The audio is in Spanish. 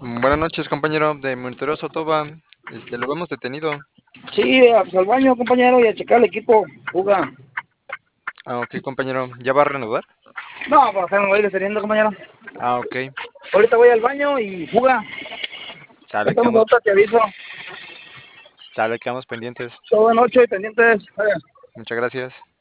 Buenas noches, compañero de Monitoreo Sotoba. Lo hemos detenido. Sí, pues al baño, compañero, y a checar el equipo. Juga. Ah, ok, compañero. ¿Ya va a reanudar? No, pues acá me voy deteniendo, compañero. Ah, ok. Ahorita voy al baño y juga. Sale, Estamos ahorita, te aviso. sale, quedamos pendientes. Toda noche pendientes. Muchas gracias.